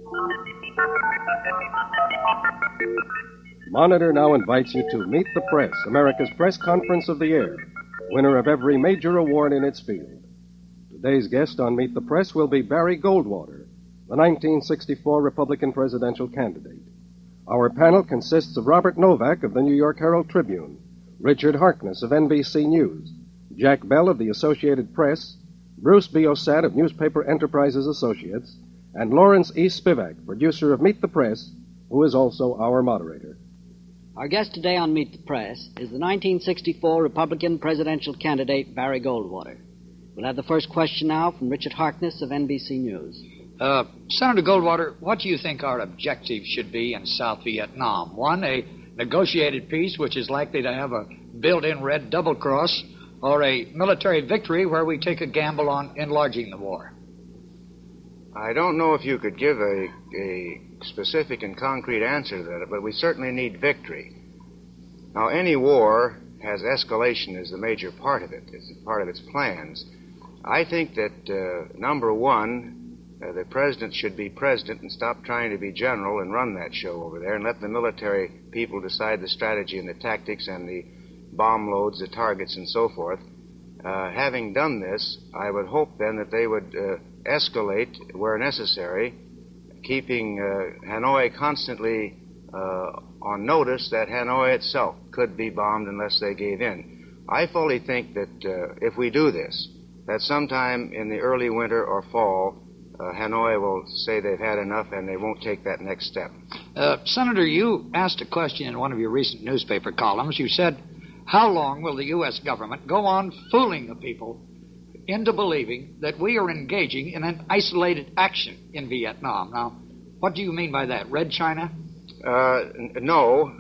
Monitor now invites you to Meet the Press, America's press conference of the year, winner of every major award in its field. Today's guest on Meet the Press will be Barry Goldwater, the 1964 Republican presidential candidate. Our panel consists of Robert Novak of the New York Herald Tribune, Richard Harkness of NBC News, Jack Bell of the Associated Press, Bruce Biosat of Newspaper Enterprises Associates, and Lawrence E. Spivak, producer of Meet the Press, who is also our moderator. Our guest today on Meet the Press is the 1964 Republican presidential candidate, Barry Goldwater. We'll have the first question now from Richard Harkness of NBC News. Senator Goldwater, what do you think our objective should be in South Vietnam? One, a negotiated peace, which is likely to have a built-in red double cross, or a military victory where we take a gamble on enlarging the war? I don't know if you could give a specific and concrete answer to that, but we certainly need victory. Now, any war has escalation as the major part of it. It's part of its plans. I think that, number one, the president should be president and stop trying to be general and run that show over there and let the military people decide the strategy and the tactics and the bomb loads, the targets, and so forth. Having done this, I would hope then that they would escalate where necessary, keeping Hanoi constantly on notice that Hanoi itself could be bombed unless they gave in. I fully think that if we do this, that sometime in the early winter or fall, Hanoi will say they've had enough and they won't take that next step. Senator, you asked a question in one of your recent newspaper columns. You said, how long will the U.S. government go on fooling the people into believing that we are engaging in an isolated action in Vietnam? Now, what do you mean by that? Red China? No.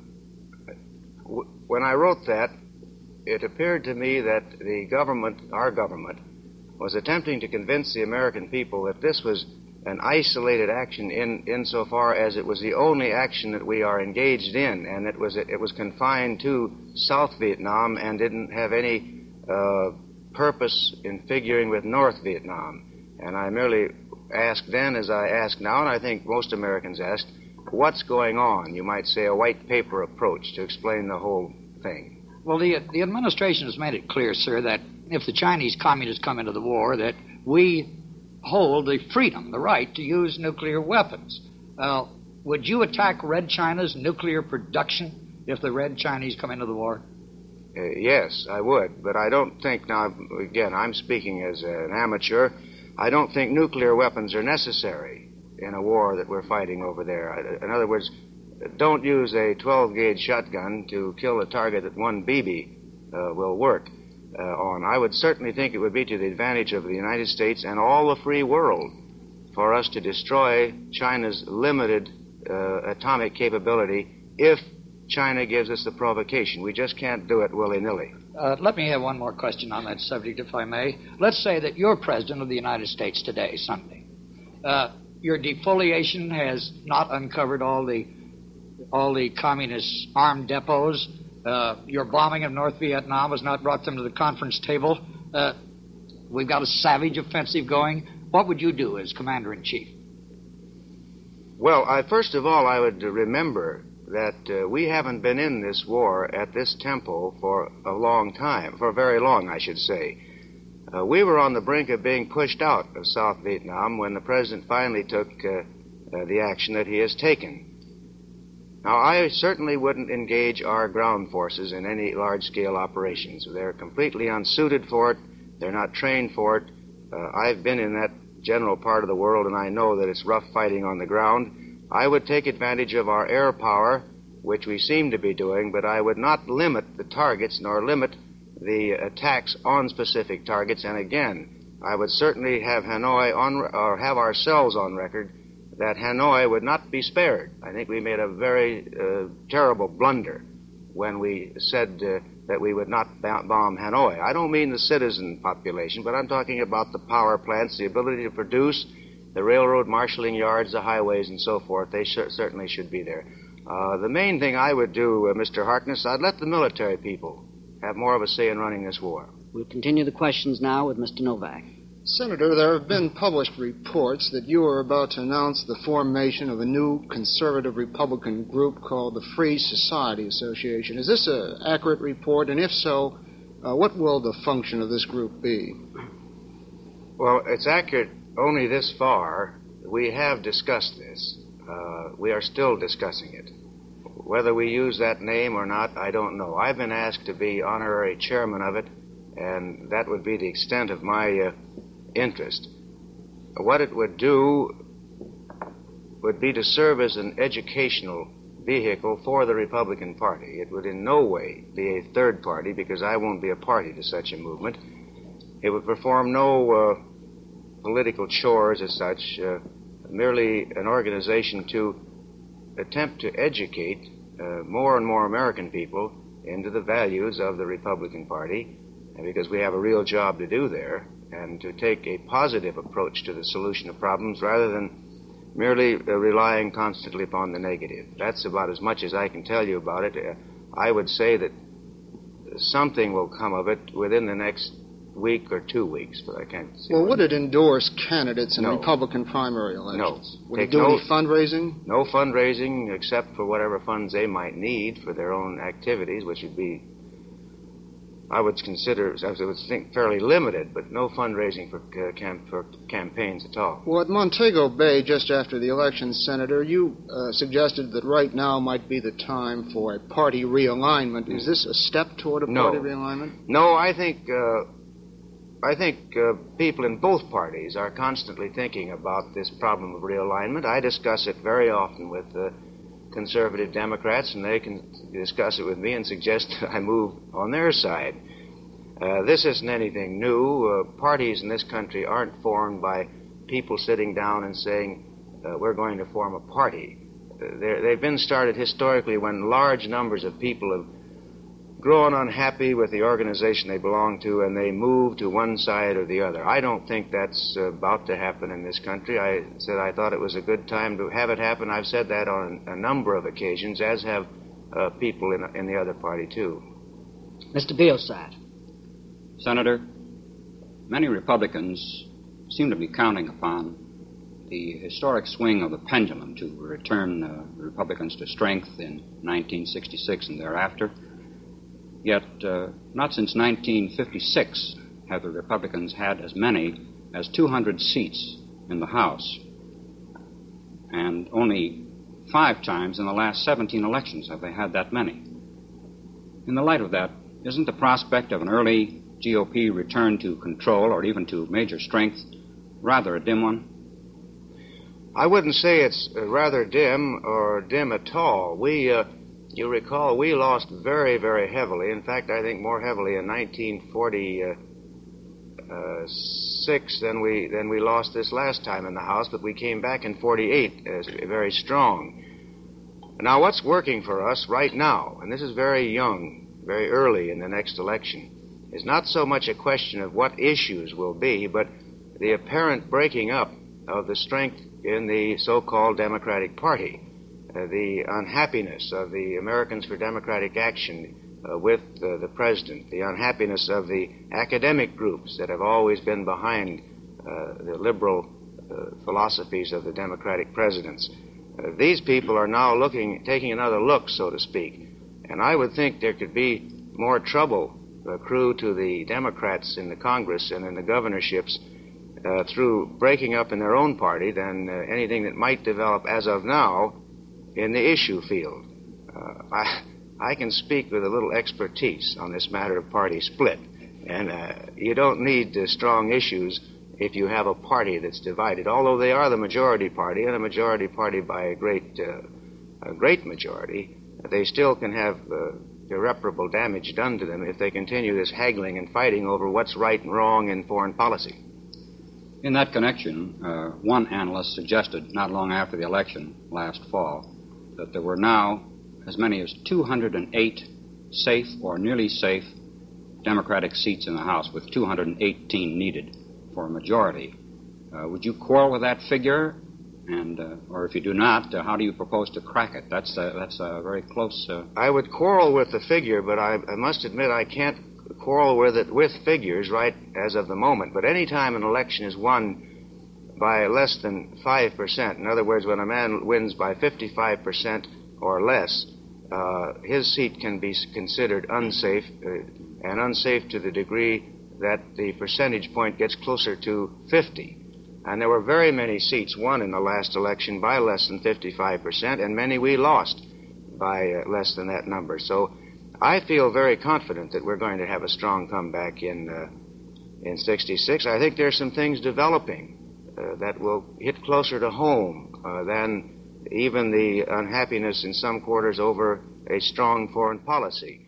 When I wrote that, it appeared to me that the government, our government, was attempting to convince the American people that this was an isolated action insofar as it was the only action that we are engaged in, and it was confined to South Vietnam and didn't have any purpose in figuring with North Vietnam. And I merely asked then, as I ask now, and I think most Americans asked, what's going on? You might say a white paper approach to explain the whole thing. Well, the administration has made it clear, sir, that if the Chinese communists come into the war, that we hold the freedom, the right to use nuclear weapons. Would you attack Red China's nuclear production if the Red Chinese come into the war? Yes, I would, but I don't think, now, again, I'm speaking as an amateur, I don't think nuclear weapons are necessary in a war that we're fighting over there. In other words, don't use a 12-gauge shotgun to kill a target that one BB will work on. I would certainly think it would be to the advantage of the United States and all the free world for us to destroy China's limited atomic capability if China gives us the provocation. We just can't do it willy-nilly. Let me have one more question on that subject, if I may. Let's say that you're president of the United States today, Sunday. Your defoliation has not uncovered all the communist armed depots. Your bombing of North Vietnam has not brought them to the conference table. We've got a savage offensive going. What would you do as commander-in-chief? Well, first of all, I would remember that we haven't been in this war at this tempo for a long time, for very long, I should say. We were on the brink of being pushed out of South Vietnam when the president finally took the action that he has taken. Now, I certainly wouldn't engage our ground forces in any large-scale operations. They're completely unsuited for it. They're not trained for it. I've been in that general part of the world, and I know that it's rough fighting on the ground. I would take advantage of our air power, which we seem to be doing, but I would not limit the targets nor limit the attacks on specific targets. And again, I would certainly have Hanoi or have ourselves on record that Hanoi would not be spared. I think we made a very terrible blunder when we said that we would not bomb Hanoi. I don't mean the citizen population, but I'm talking about the power plants, the ability to produce, the railroad marshaling yards, the highways, and so forth. They certainly should be there. The main thing I would do, Mr. Harkness, I'd let the military people have more of a say in running this war. We'll continue the questions now with Mr. Novak. Senator, there have been published reports that you are about to announce the formation of a new conservative Republican group called the Free Society Association. Is this an accurate report? And if so, what will the function of this group be? Well, it's accurate only this far. We have discussed this. We are still discussing it. Whether we use that name or not, I don't know. I've been asked to be honorary chairman of it, and that would be the extent of my interest. What it would do would be to serve as an educational vehicle for the Republican Party. It would in no way be a third party, because I won't be a party to such a movement. It would perform no political chores as such, merely an organization to attempt to educate more and more American people into the values of the Republican Party, because we have a real job to do there, and to take a positive approach to the solution of problems rather than merely relying constantly upon the negative. That's about as much as I can tell you about it. I would say that something will come of it within the next week or 2 weeks, but I can't say. Well, would it endorse candidates in No. Republican primary elections? No. Would it do any fundraising? No fundraising, except for whatever funds they might need for their own activities, which would be, I would think, fairly limited, but no fundraising for campaigns at all. Well, at Montego Bay, just after the election, Senator, you suggested that right now might be the time for a party realignment. Is this a step toward a party realignment? No, I think people in both parties are constantly thinking about this problem of realignment. I discuss it very often with conservative Democrats, and they can discuss it with me and suggest that I move on their side. This isn't anything new. Parties in this country aren't formed by people sitting down and saying, we're going to form a party. They've been started historically when large numbers of people have grown unhappy with the organization they belong to, and they move to one side or the other. I don't think that's about to happen in this country. I said I thought it was a good time to have it happen. I've said that on a number of occasions, as have people in the other party, too. Mr. Biosat. Senator, many Republicans seem to be counting upon the historic swing of the pendulum to return Republicans to strength in 1966 and thereafter. Yet, not since 1956 have the Republicans had as many as 200 seats in the House. And only 5 times in the last 17 elections have they had that many. In the light of that, isn't the prospect of an early GOP return to control or even to major strength rather a dim one? I wouldn't say it's rather dim or dim at all. You recall, we lost very, very heavily. In fact, I think more heavily in 1946 than we lost this last time in the House, but we came back in 48 as very strong. Now, what's working for us right now, and this is very young, very early in the next election, is not so much a question of what issues will be, but the apparent breaking up of the strength in the so-called Democratic Party. The unhappiness of the Americans for Democratic Action with the president, the unhappiness of the academic groups that have always been behind the liberal philosophies of the Democratic presidents. These people are now taking another look, so to speak. And I would think there could be more trouble accrue to the Democrats in the Congress and in the governorships through breaking up in their own party than anything that might develop as of now in the issue field. I can speak with a little expertise on this matter of party split. And you don't need strong issues if you have a party that's divided. Although they are the majority party, and a majority party by a great majority, they still can have irreparable damage done to them if they continue this haggling and fighting over what's right and wrong in foreign policy. In that connection, one analyst suggested not long after the election last fall that there were now as many as 208 safe or nearly safe Democratic seats in the House, with 218 needed for a majority. Would you quarrel with that figure? And, or if you do not, how do you propose to crack it? That's a very close... I would quarrel with the figure, but I must admit I can't quarrel with it with figures right as of the moment. But any time an election is won by less than 5%, in other words, when a man wins by 55% or less, his seat can be considered unsafe, and unsafe to the degree that the percentage point gets closer to 50. And there were very many seats won in the last election by less than 55%, and many we lost by less than that number. So I feel very confident that we're going to have a strong comeback in 66. I think there's some things developing that will hit closer to home than even the unhappiness in some quarters over a strong foreign policy.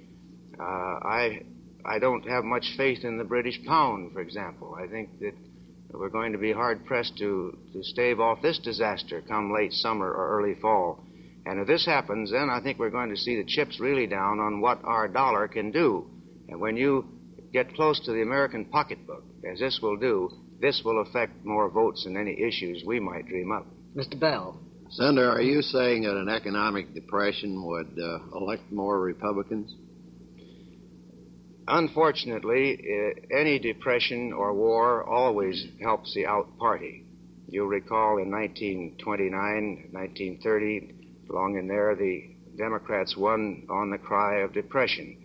I don't have much faith in the British pound, for example. I think that we're going to be hard-pressed to stave off this disaster come late summer or early fall. And if this happens, then I think we're going to see the chips really down on what our dollar can do. And when you get close to the American pocketbook, as this will do, this will affect more votes than any issues we might dream up. Mr. Bell. Senator, are you saying that an economic depression would elect more Republicans? Unfortunately, any depression or war always helps the out party. You'll recall in 1929, 1930, along in there, the Democrats won on the cry of depression.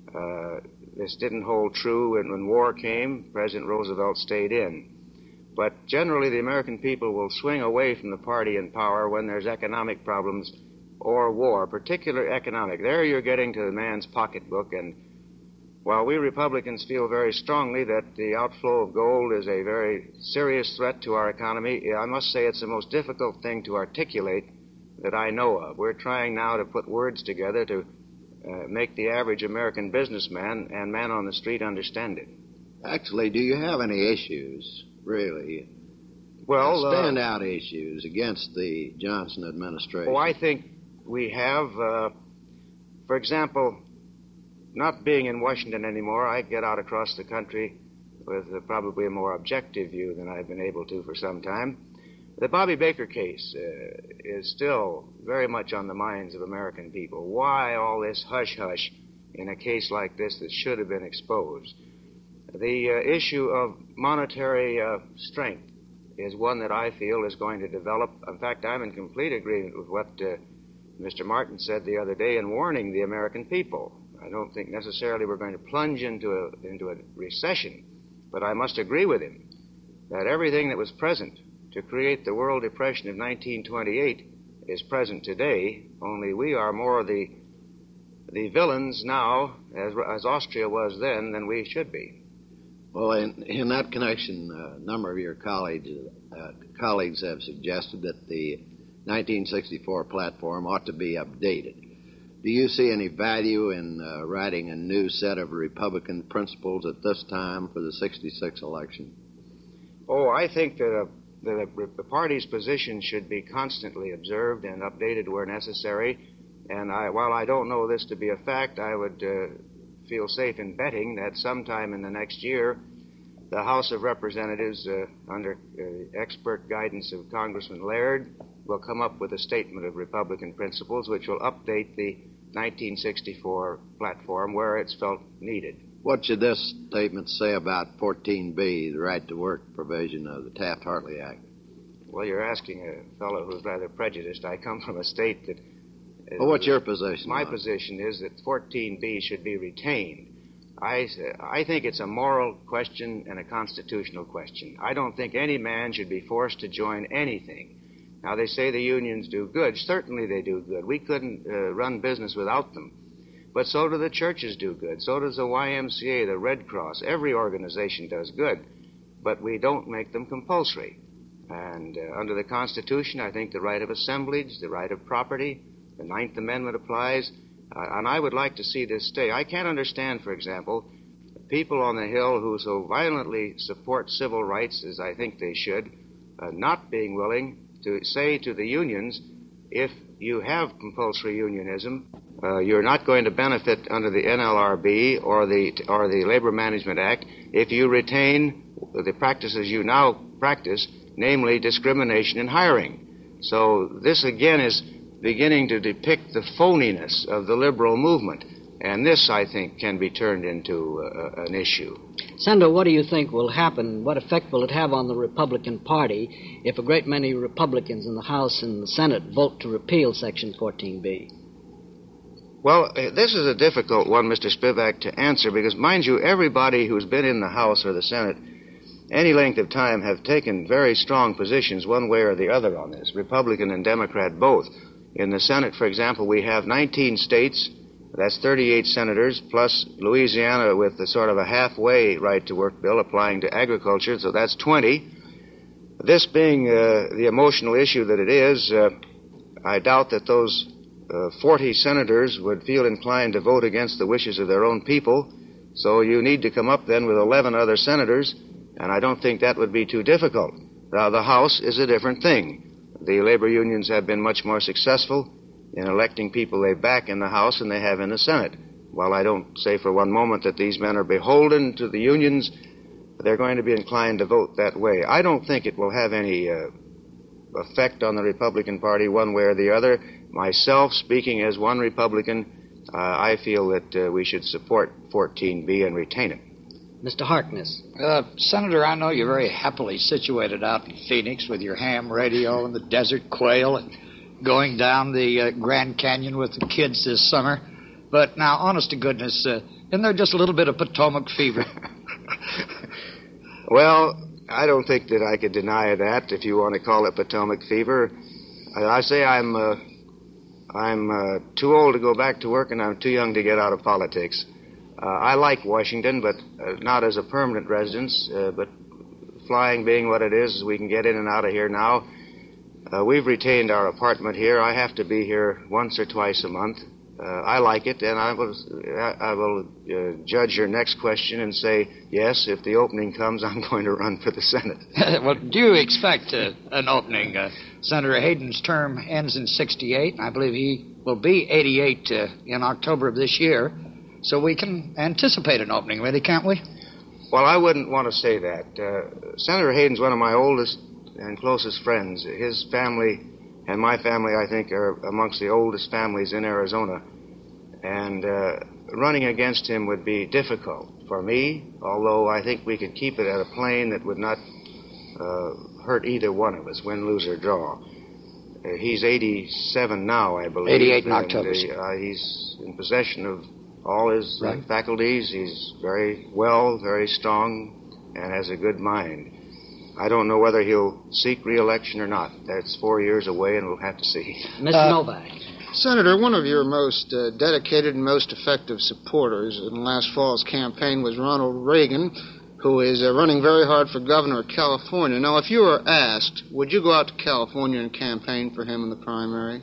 This didn't hold true, and when war came, President Roosevelt stayed in. But generally, the American people will swing away from the party in power when there's economic problems or war, particularly economic. There you're getting to the man's pocketbook, and while we Republicans feel very strongly that the outflow of gold is a very serious threat to our economy, I must say it's the most difficult thing to articulate that I know of. We're trying now to put words together to make the average American businessman and man on the street understand it. Actually, do you have any issues, really? Well, standout issues against the Johnson administration? Oh, I think we have. For example, not being in Washington anymore, I get out across the country with probably a more objective view than I've been able to for some time. The Bobby Baker case is still very much on the minds of American people. Why all this hush-hush in a case like this that should have been exposed? The issue of monetary strength is one that I feel is going to develop. In fact, I'm in complete agreement with what Mr. Martin said the other day in warning the American people. I don't think necessarily we're going to plunge into a recession, but I must agree with him that everything that was present to create the world depression of 1928 is present today, only we are more the villains now, as Austria was then, than we should be. Well, in that connection, a number of your colleagues have suggested that the 1964 platform ought to be updated. Do you see any value in writing a new set of Republican principles at this time for the 66 election? Oh, I think that the party's position should be constantly observed and updated where necessary. And while I don't know this to be a fact, I would feel safe in betting that sometime in the next year, the House of Representatives, under expert guidance of Congressman Laird, will come up with a statement of Republican principles which will update the 1964 platform where it's felt needed. What should this statement say about 14B, the right-to-work provision of the Taft-Hartley Act? Well, you're asking a fellow who's rather prejudiced. I come from a state that... Well, what's your position? My position is that 14B should be retained. I think it's a moral question and a constitutional question. I don't think any man should be forced to join anything. Now, they say the unions do good. Certainly they do good. We couldn't run business without them. But so do the churches do good. So does the YMCA, the Red Cross. Every organization does good. But we don't make them compulsory. And under the Constitution, I think the right of assemblage, the right of property, the Ninth Amendment applies. And I would like to see this stay. I can't understand, for example, people on the Hill who so violently support civil rights, as I think they should, not being willing to say to the unions, if you have compulsory unionism, you're not going to benefit under the NLRB or the Labor Management Act if you retain the practices you now practice, namely discrimination in hiring. So this again is beginning to depict the phoniness of the liberal movement. And this, I think, can be turned into an issue. Senator, what do you think will happen? What effect will it have on the Republican Party if a great many Republicans in the House and the Senate vote to repeal Section 14B? Well, this is a difficult one, Mr. Spivak, to answer because, mind you, everybody who's been in the House or the Senate any length of time have taken very strong positions one way or the other on this, Republican and Democrat both. In the Senate, for example, we have 19 states. That's 38 senators, plus Louisiana with the sort of a halfway right-to-work bill applying to agriculture, so that's 20. This being the emotional issue that it is, I doubt that those 40 senators would feel inclined to vote against the wishes of their own people, so you need to come up then with 11 other senators, and I don't think that would be too difficult. Now, the House is a different thing. The labor unions have been much more successful in electing people they back in the House than they have in the Senate. While I don't say for one moment that these men are beholden to the unions, they're going to be inclined to vote that way. I don't think it will have any effect on the Republican Party one way or the other. Myself, speaking as one Republican, I feel that we should support 14B and retain it. Mr. Harkness. Senator, I know you're very happily situated out in Phoenix with your ham radio and the desert quail and going down the Grand Canyon with the kids this summer. But now, honest to goodness, isn't there just a little bit of Potomac fever? Well, I don't think that I could deny that, if you want to call it Potomac fever. I say I'm too old to go back to work and I'm too young to get out of politics. I like Washington, but not as a permanent residence, but flying being what it is, we can get in and out of here now. We've retained our apartment here. I have to be here once or twice a month. I like it, and I will judge your next question and say, yes, if the opening comes, I'm going to run for the Senate. Well, do you expect an opening? Senator Hayden's term ends in 68, and I believe he will be 88 in October of this year. So we can anticipate an opening, really, can't we? Well, I wouldn't want to say that. Senator Hayden's one of my oldest and closest friends. His family and my family, I think, are amongst the oldest families in Arizona. And running against him would be difficult for me, although I think we could keep it at a plane that would not hurt either one of us, win, lose, or draw. He's 87 now, I believe. 88 in October. He's in possession of all his faculties. He's very well, very strong, and has a good mind. I don't know whether he'll seek re-election or not. That's 4 years away, and we'll have to see. Mr. Novak. Senator, one of your most dedicated and most effective supporters in last fall's campaign was Ronald Reagan, who is running very hard for governor of California. Now, if you were asked, would you go out to California and campaign for him in the primary?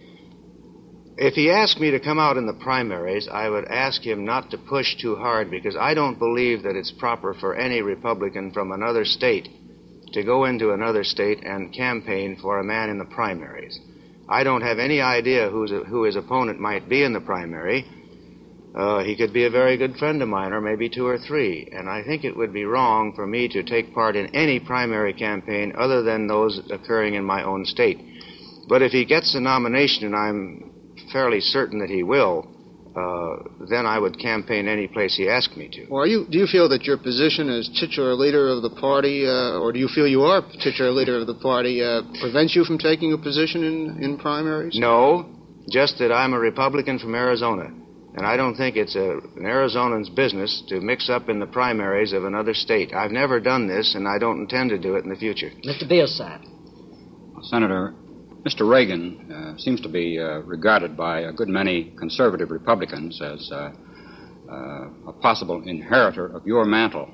If he asked me to come out in the primaries, I would ask him not to push too hard, because I don't believe that it's proper for any Republican from another state to go into another state and campaign for a man in the primaries. I don't have any idea who his opponent might be in the primary. He could be a very good friend of mine, or maybe two or three, and I think it would be wrong for me to take part in any primary campaign other than those occurring in my own state. But if he gets the nomination, and I'm fairly certain that he will, then I would campaign any place he asked me to. Well, do you feel that your position as titular leader of the party, or do you feel you are titular leader of the party, prevents you from taking a position in primaries? No, just that I'm a Republican from Arizona, and I don't think it's an Arizonan's business to mix up in the primaries of another state. I've never done this, and I don't intend to do it in the future. Mr. Bielsack. Senator, Mr. Reagan seems to be regarded by a good many conservative Republicans as a possible inheritor of your mantle.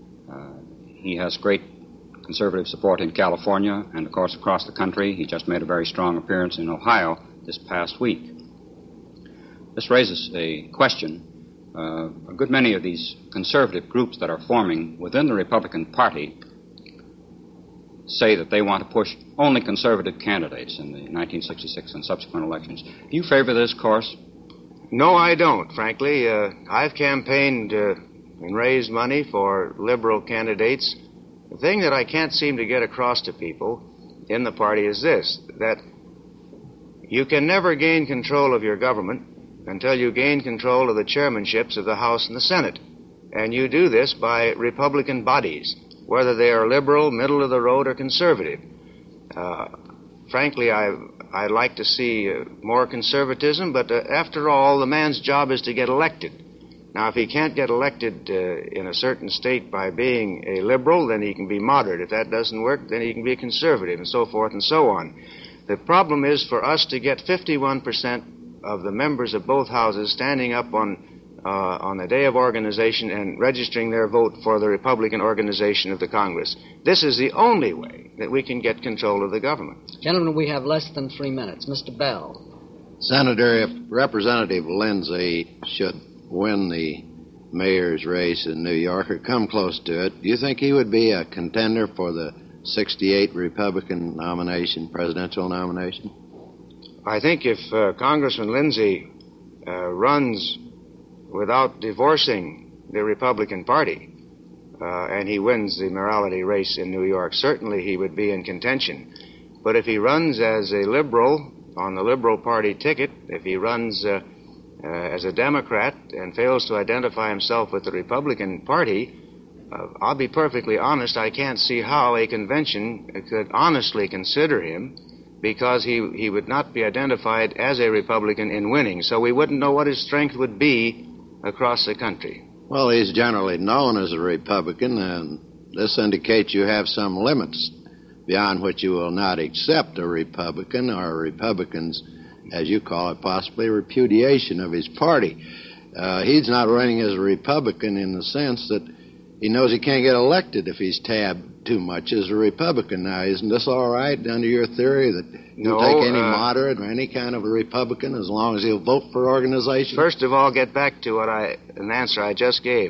He has great conservative support in California and, of course, across the country. He just made a very strong appearance in Ohio this past week. This raises a question. A good many of these conservative groups that are forming within the Republican Party say that they want to push only conservative candidates in the 1966 and subsequent elections. Do you favor this course? No, I don't, frankly. I've campaigned and raised money for liberal candidates. The thing that I can't seem to get across to people in the party is this, that you can never gain control of your government until you gain control of the chairmanships of the House and the Senate. And you do this by Republican bodies, whether they are liberal, middle of the road, or conservative. Frankly, I'd like to see more conservatism, but after all, the man's job is to get elected. Now, if he can't get elected in a certain state by being a liberal, then he can be moderate. If that doesn't work, then he can be a conservative, and so forth and so on. The problem is for us to get 51% of the members of both houses standing up on the day of organization and registering their vote for the Republican organization of the Congress. This is the only way that we can get control of the government. Gentlemen, we have less than 3 minutes. Mr. Bell. Senator, if Representative Lindsay should win the mayor's race in New York or come close to it, do you think he would be a contender for the 68 Republican nomination, presidential nomination? I think if Congressman Lindsay runs without divorcing the Republican Party and he wins the mayoralty race in New York, certainly he would be in contention. But if he runs as a liberal on the Liberal Party ticket, if he runs as a Democrat and fails to identify himself with the Republican Party, I'll be perfectly honest, I can't see how a convention could honestly consider him, because he would not be identified as a Republican in winning. So we wouldn't know what his strength would be across the country. Well, he's generally known as a Republican, and this indicates you have some limits beyond which you will not accept a Republican or Republicans, as you call it, possibly repudiation of his party. He's not running as a Republican in the sense that he knows he can't get elected if he's tabbed too much as a Republican. Now, isn't this all right under your theory that you'll take any moderate or any kind of a Republican as long as he'll vote for organization? First of all, get back to an answer I just gave.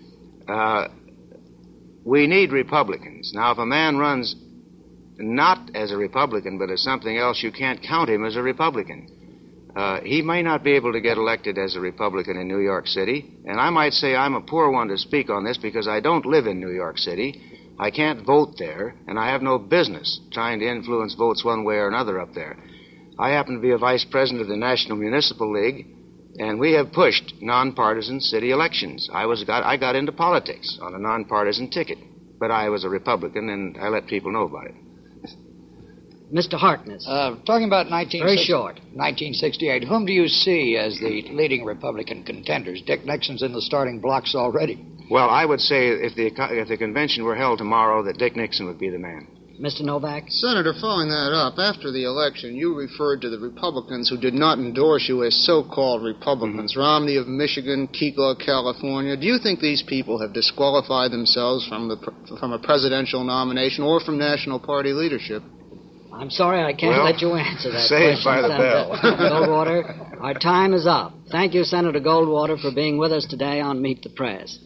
We need Republicans. Now, if a man runs not as a Republican but as something else, you can't count him as a Republican. He may not be able to get elected as a Republican in New York City, and I might say I'm a poor one to speak on this because I don't live in New York City. I can't vote there, and I have no business trying to influence votes one way or another up there. I happen to be a vice president of the National Municipal League, and we have pushed nonpartisan city elections. I got into politics on a nonpartisan ticket, but I was a Republican, and I let people know about it. Mr. Harkness. Talking about Very short. 1968, whom do you see as the leading Republican contenders? Dick Nixon's in the starting blocks already. Well, I would say if the convention were held tomorrow, that Dick Nixon would be the man. Mr. Novak? Senator, following that up, after the election, you referred to the Republicans who did not endorse you as so-called Republicans. Mm-hmm. Romney of Michigan, Kekla, California. Do you think these people have disqualified themselves from a presidential nomination or from National Party leadership? I'm sorry I can't let you answer that say question, it by the Senator bell. Goldwater. Our time is up. Thank you, Senator Goldwater, for being with us today on Meet the Press.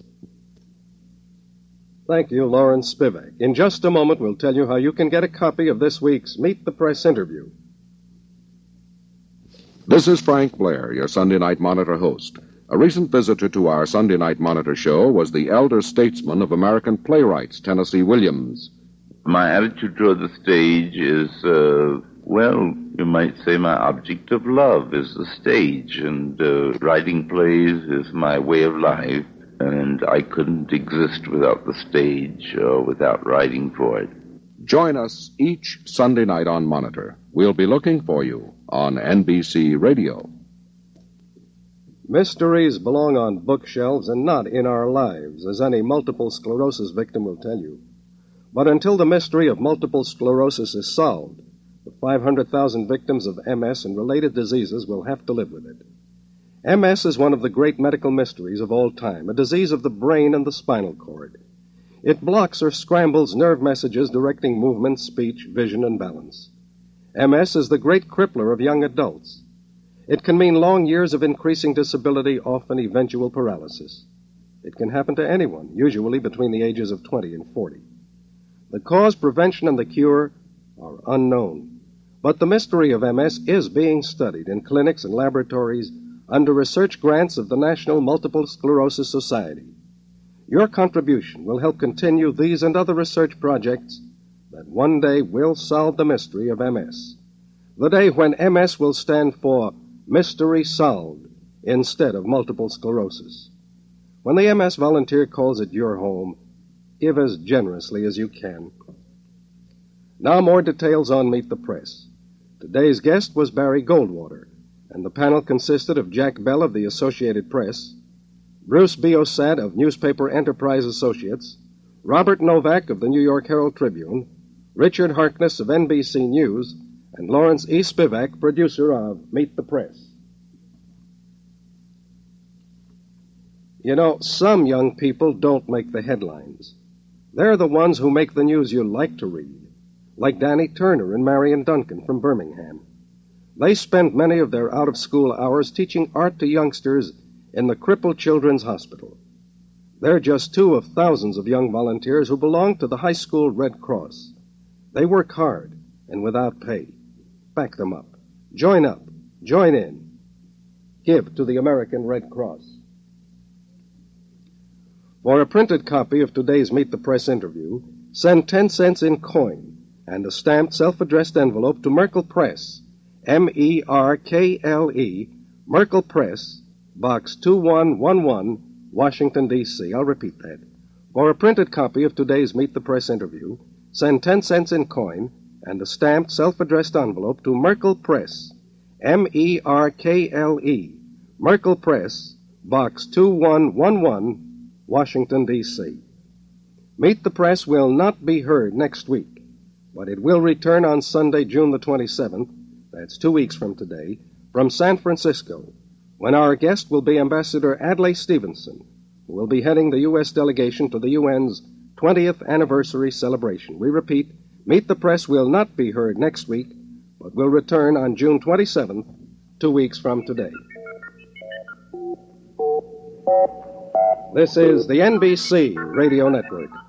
Thank you, Lawrence Spivak. In just a moment, we'll tell you how you can get a copy of this week's Meet the Press interview. This is Frank Blair, your Sunday Night Monitor host. A recent visitor to our Sunday Night Monitor show was the elder statesman of American playwrights, Tennessee Williams. My attitude toward the stage is, you might say my object of love is the stage, and writing plays is my way of life, and I couldn't exist without the stage or without writing for it. Join us each Sunday night on Monitor. We'll be looking for you on NBC Radio. Mysteries belong on bookshelves and not in our lives, as any multiple sclerosis victim will tell you. But until the mystery of multiple sclerosis is solved, the 500,000 victims of MS and related diseases will have to live with it. MS is one of the great medical mysteries of all time, a disease of the brain and the spinal cord. It blocks or scrambles nerve messages directing movement, speech, vision, and balance. MS is the great crippler of young adults. It can mean long years of increasing disability, often eventual paralysis. It can happen to anyone, usually between the ages of 20 and 40. The cause, prevention, and the cure are unknown. But the mystery of MS is being studied in clinics and laboratories under research grants of the National Multiple Sclerosis Society. Your contribution will help continue these and other research projects that one day will solve the mystery of MS. The day when MS will stand for Mystery Solved instead of multiple sclerosis. When the MS volunteer calls at your home, give as generously as you can. Now more details on Meet the Press. Today's guest was Barry Goldwater, and the panel consisted of Jack Bell of the Associated Press, Bruce Biosad of Newspaper Enterprise Associates, Robert Novak of the New York Herald Tribune, Richard Harkness of NBC News, and Lawrence E. Spivak, producer of Meet the Press. You know, some young people don't make the headlines. They're the ones who make the news you like to read, like Danny Turner and Marion Duncan from Birmingham. They spend many of their out-of-school hours teaching art to youngsters in the Crippled Children's Hospital. They're just two of thousands of young volunteers who belong to the high school Red Cross. They work hard and without pay. Back them up. Join up. Join in. Give to the American Red Cross. For a printed copy of today's Meet the Press interview, send 10 cents in coin and a stamped self-addressed envelope to Merkel Press, M-E-R-K-L-E, Merkel Press, Box 2111, Washington, D.C. I'll repeat that. For a printed copy of today's Meet the Press interview, send 10 cents in coin and a stamped self-addressed envelope to Merkel Press, M-E-R-K-L-E, Merkel Press, Box 2111, Washington, D.C. Meet the Press will not be heard next week, but it will return on Sunday, June the 27th, that's 2 weeks from today, from San Francisco, when our guest will be Ambassador Adlai Stevenson, who will be heading the U.S. delegation to the UN's 20th anniversary celebration. We repeat, Meet the Press will not be heard next week, but will return on June 27th, 2 weeks from today. This is the NBC Radio Network.